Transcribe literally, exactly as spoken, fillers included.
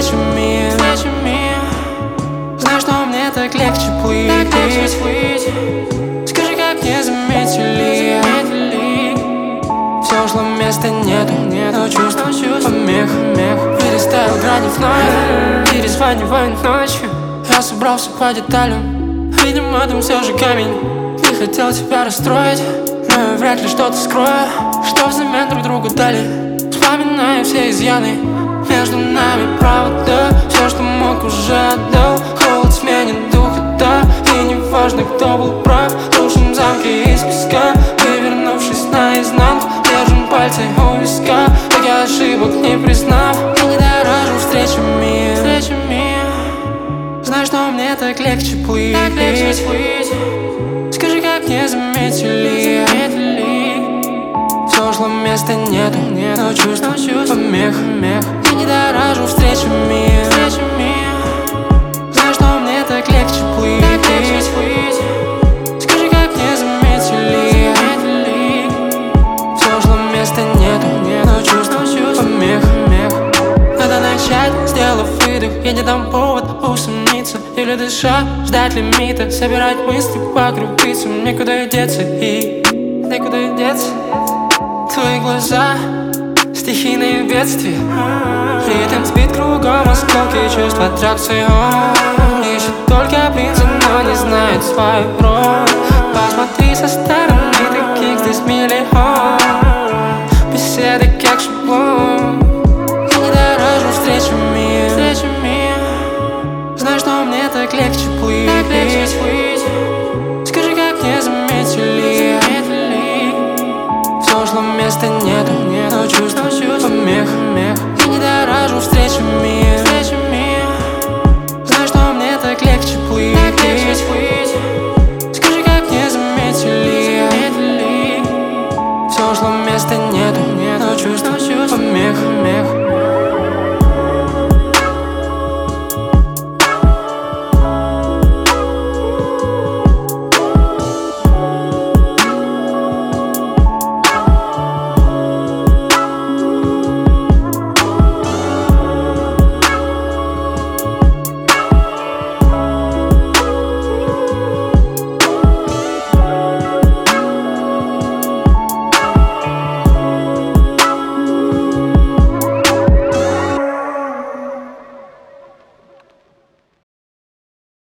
встречами, знаешь, что мне так легче плыть. Скажи, как не заметили, все ушло, места нету, но чувств помех. Переставил грани вновь, перезваниваю ночью. Я собрался по деталям, видимо, там все же камень. Не хотел тебя расстроить, но я вряд ли что-то скрою, что взамен друг другу дали. Вспоминаю все изъяны между нами, правда. Все, что мог, уже отдал. Холод сменит дух, да. И не важно, кто был прав. Рушим замки из песка, вывернувшись наизнанку. Держим пальцы у виска, так я ошибок не признав. Я не дорожу встречами, встречами. Знаешь, что мне так легче плыть, так легче плыть. Скажи, как не заметили, все ушло, места нету, но чувств помех. Я не дорожу встречами, знаешь, что мне так легче плыть. Скажи, как не заметили, все ушло, места нету, но чувств помех. Надо начать, сделав выдох. Я не дам повод усомниться или дышать, ждать лимита, собирать мысли по крупицам. Некуда деться и некуда деться. Твои глаза, стихийные бедствия. Ритм спит кругом, осколки чувств, аттракцион. Ищет только принца, но не знает свою роль. Посмотри со стороны, таких здесь миллион. Беседы как шаблон. Я не дорожу встречами, знаешь, что мне так легче плыть.